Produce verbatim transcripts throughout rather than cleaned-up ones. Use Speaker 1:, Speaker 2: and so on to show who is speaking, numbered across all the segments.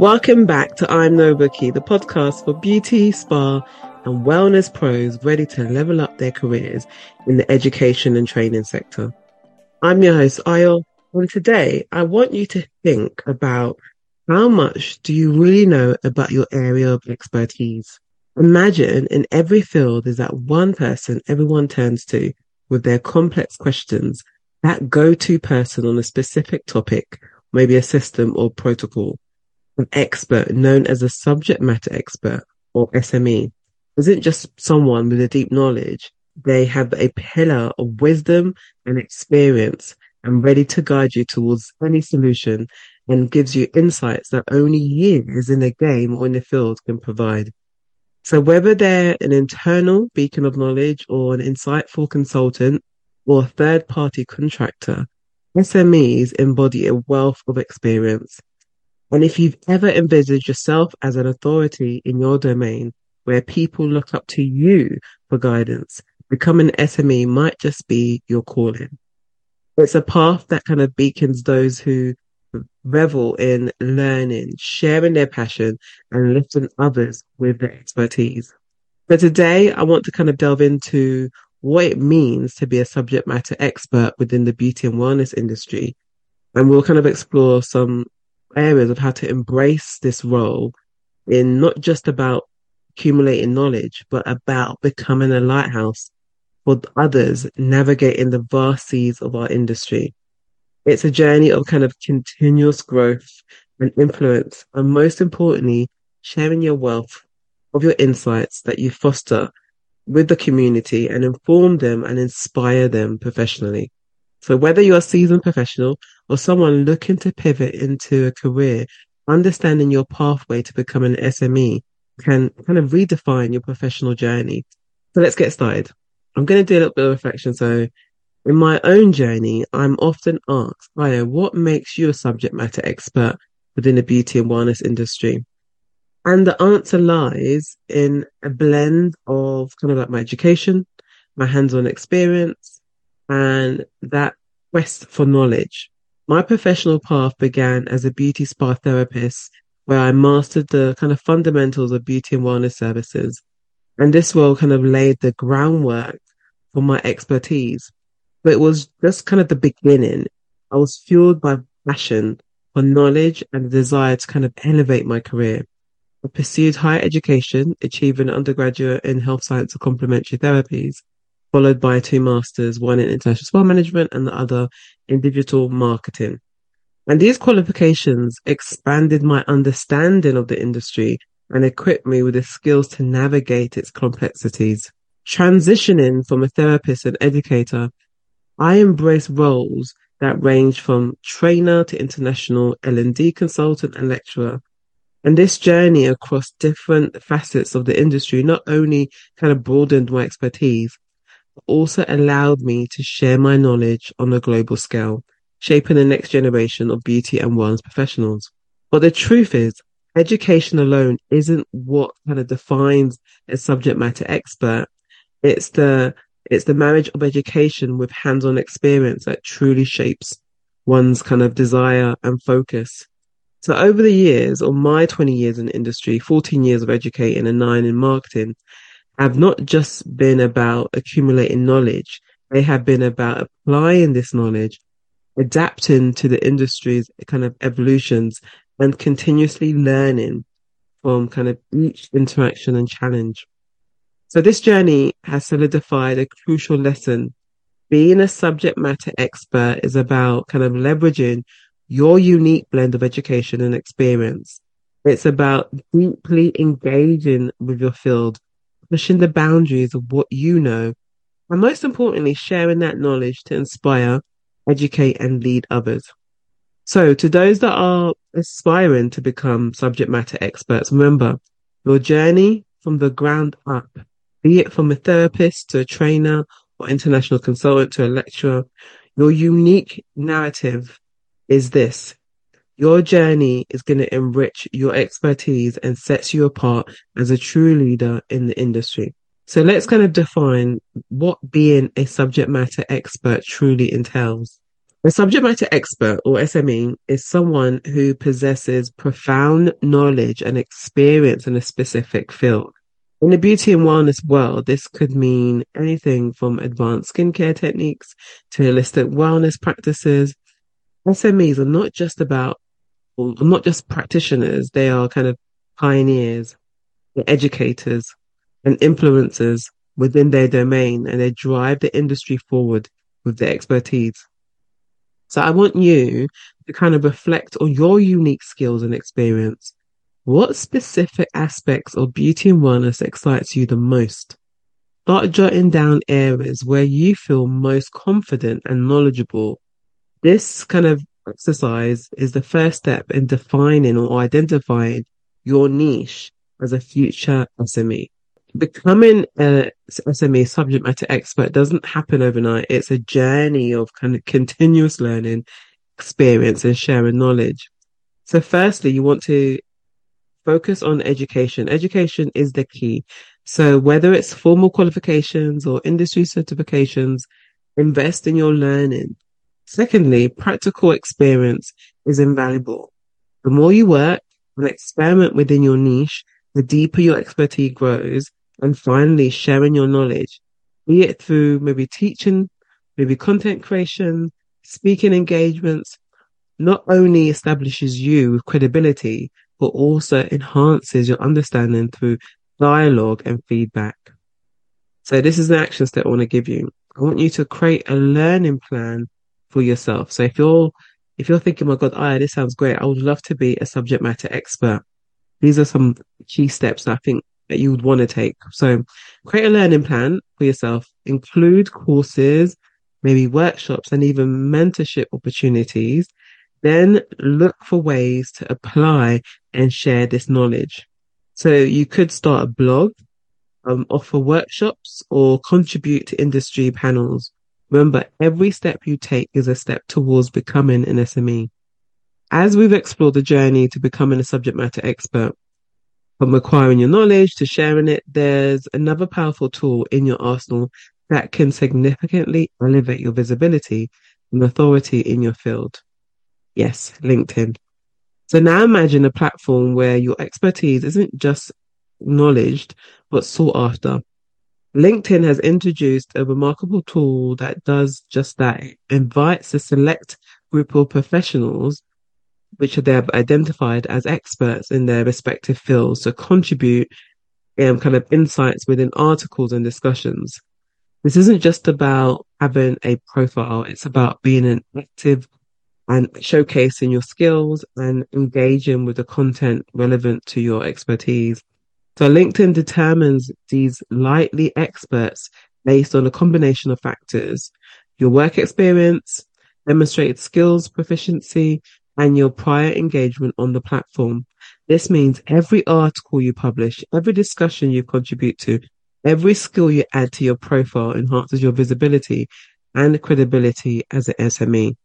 Speaker 1: Welcome back to I'm No Bookie, the podcast for beauty, spa, and wellness pros ready to level up their careers in the education and training sector. I'm your host, Ayo, and today I want you to think about how much do you really know about your area of expertise. Imagine in every field there's that one person everyone turns to with their complex questions, that go-to person on a specific topic, maybe a system or protocol. An expert known as a subject matter expert or S M E isn't just someone with a deep knowledge. They have a pillar of wisdom and experience and ready to guide you towards any solution and gives you insights that only years in the game or in the field can provide. So whether they're an internal beacon of knowledge or an insightful consultant or a third-party contractor, S M Es embody a wealth of experience. And if you've ever envisaged yourself as an authority in your domain where people look up to you for guidance, becoming an S M E might just be your calling. It's a path that kind of beacons those who revel in learning, sharing their passion, and lifting others with their expertise. So today, I want to kind of delve into what it means to be a subject matter expert within the beauty and wellness industry. And we'll kind of explore some areas of how to embrace this role in not just about accumulating knowledge, but about becoming a lighthouse for others navigating the vast seas of our industry. It's a journey of kind of continuous growth and influence, and most importantly, sharing your wealth of your insights that you foster with the community and inform them and inspire them professionally. So whether you're a seasoned professional or someone looking to pivot into a career, understanding your pathway to become an S M E can kind of redefine your professional journey. So let's get started. I'm going to do a little bit of reflection. So in my own journey, I'm often asked, Aya, what makes you a subject matter expert within the beauty and wellness industry? And the answer lies in a blend of kind of like my education, my hands-on experience, and that quest for knowledge. My professional path began as a beauty spa therapist, where I mastered the kind of fundamentals of beauty and wellness services. And this role kind of laid the groundwork for my expertise. But it was just kind of the beginning. I was fueled by passion for knowledge and the desire to kind of elevate my career. I pursued higher education, achieving an undergraduate in health science and complementary therapies, followed by two masters, one in international spa management and the other in digital marketing. And these qualifications expanded my understanding of the industry and equipped me with the skills to navigate its complexities. Transitioning from a therapist and educator, I embrace roles that range from trainer to international L and D consultant and lecturer. And this journey across different facets of the industry not only kind of broadened my expertise, also allowed me to share my knowledge on a global scale, shaping the next generation of beauty and wellness professionals. But the truth is, education alone isn't what kind of defines a subject matter expert. It's the it's the marriage of education with hands-on experience that truly shapes one's kind of desire and focus. So over the years, or my twenty years in the industry, fourteen years of educating and nine in marketing, have not just been about accumulating knowledge. They have been about applying this knowledge, adapting to the industry's kind of evolutions, and continuously learning from kind of each interaction and challenge. So this journey has solidified a crucial lesson. Being a subject matter expert is about kind of leveraging your unique blend of education and experience. It's about deeply engaging with your field, pushing the boundaries of what you know, and most importantly, sharing that knowledge to inspire, educate, and lead others. So to those that are aspiring to become subject matter experts, remember, your journey from the ground up, be it from a therapist to a trainer or international consultant to a lecturer, your unique narrative is this. Your journey is going to enrich your expertise and sets you apart as a true leader in the industry. So let's kind of define what being a subject matter expert truly entails. A subject matter expert, or S M E, is someone who possesses profound knowledge and experience in a specific field. In the beauty and wellness world, this could mean anything from advanced skincare techniques to holistic wellness practices. S M Es are not just about, or not just practitioners, they are kind of pioneers, they're educators, and influencers within their domain, and they drive the industry forward with their expertise. So I want you to kind of reflect on your unique skills and experience. What specific aspects of beauty and wellness excites you the most? Start jotting down areas where you feel most confident and knowledgeable. This kind of exercise is the first step in defining or identifying your niche as a future S M E. Becoming a S M E, subject matter expert, doesn't happen overnight. It's a journey of kind of continuous learning, experience, and sharing knowledge. So firstly, you want to focus on education. Education is the key. So whether it's formal qualifications or industry certifications, invest in your learning. Secondly, practical experience is invaluable. The more you work and experiment within your niche, the deeper your expertise grows. And finally, sharing your knowledge, be it through maybe teaching, maybe content creation, speaking engagements, not only establishes you with credibility, but also enhances your understanding through dialogue and feedback. So this is an action step I want to give you. I want you to create a learning plan for yourself. So if you're if you're thinking, my God, Aya, this sounds great, I would love to be a subject matter expert. These are some key steps that I think that you would want to take. So create a learning plan for yourself, include courses, maybe workshops, and even mentorship opportunities. Then look for ways to apply and share this knowledge. So you could start a blog, um, offer workshops, or contribute to industry panels. Remember, every step you take is a step towards becoming an S M E. As we've explored the journey to becoming a subject matter expert, from acquiring your knowledge to sharing it, there's another powerful tool in your arsenal that can significantly elevate your visibility and authority in your field. Yes, LinkedIn. So now imagine a platform where your expertise isn't just acknowledged, but sought after. LinkedIn has introduced a remarkable tool that does just that. It invites a select group of professionals, which they have identified as experts in their respective fields, to contribute um, kind of insights within articles and discussions. This isn't just about having a profile, it's about being an active and showcasing your skills and engaging with the content relevant to your expertise. So LinkedIn determines these likely experts based on a combination of factors: your work experience, demonstrated skills proficiency, and your prior engagement on the platform. This means every article you publish, every discussion you contribute to, every skill you add to your profile enhances your visibility and credibility as an S M E.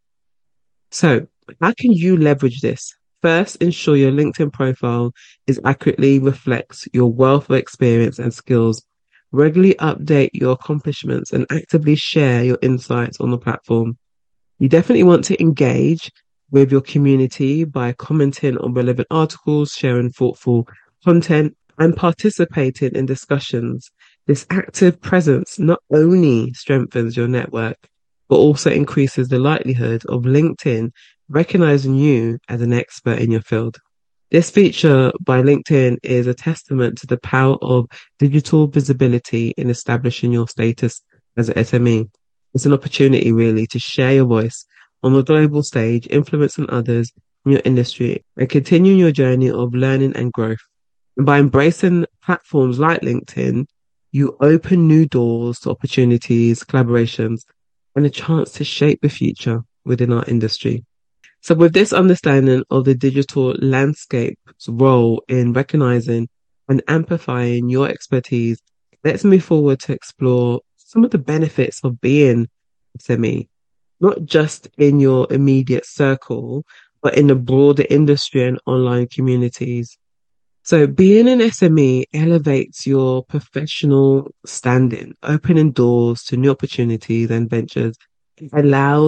Speaker 1: So how can you leverage this? First, ensure your LinkedIn profile is accurately reflects your wealth of experience and skills. Regularly update your accomplishments and actively share your insights on the platform. You definitely want to engage with your community by commenting on relevant articles, sharing thoughtful content, and participating in discussions. This active presence not only strengthens your network, but also increases the likelihood of LinkedIn recognizing you as an expert in your field. This feature by LinkedIn is a testament to the power of digital visibility in establishing your status as an S M E. It's an opportunity really to share your voice on the global stage, influencing others in your industry and continuing your journey of learning and growth. And by embracing platforms like LinkedIn, you open new doors to opportunities, collaborations, and a chance to shape the future within our industry. So with this understanding of the digital landscape's role in recognizing and amplifying your expertise, let's move forward to explore some of the benefits of being S M E, not just in your immediate circle, but in the broader industry and online communities. So being an S M E elevates your professional standing, opening doors to new opportunities and ventures. It allows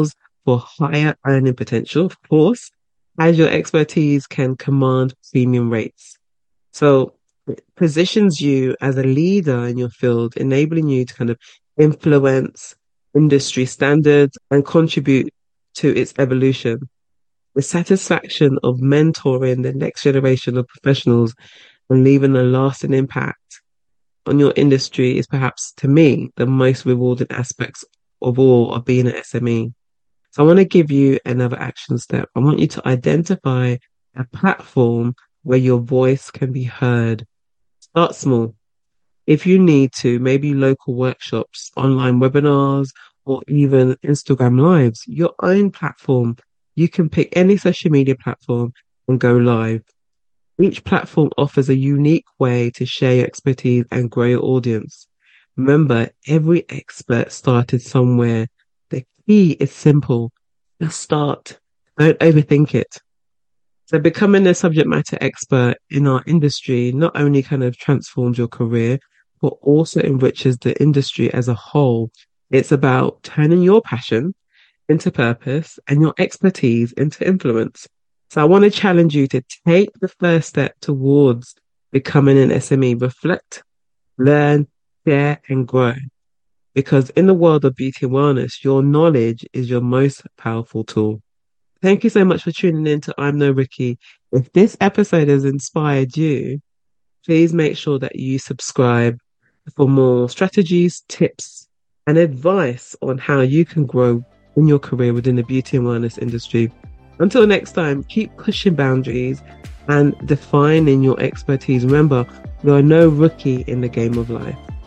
Speaker 1: for higher earning potential, of course, as your expertise can command premium rates. So it positions you as a leader in your field, enabling you to kind of influence industry standards and contribute to its evolution. The satisfaction of mentoring the next generation of professionals and leaving a lasting impact on your industry is perhaps, to me, the most rewarding aspects of all of being an S M E. So I want to give you another action step. I want you to identify a platform where your voice can be heard. Start small. If you need to, maybe local workshops, online webinars, or even Instagram lives, your own platform. You can pick any social media platform and go live. Each platform offers a unique way to share your expertise and grow your audience. Remember, every expert started somewhere. The key is simple. Just start. Don't overthink it. So becoming a subject matter expert in our industry not only kind of transforms your career, but also enriches the industry as a whole. It's about turning your passion into purpose and your expertise into influence. So I want to challenge you to take the first step towards becoming an S M E. Reflect, learn, share, and grow. Because in the world of beauty and wellness, your knowledge is your most powerful tool. Thank you so much for tuning in to I'm No Ricky. If this episode has inspired you, please make sure that you subscribe for more strategies, tips, and advice on how you can grow in your career within the beauty and wellness industry. Until next time, keep pushing boundaries and defining your expertise. Remember, you are no rookie in the game of life.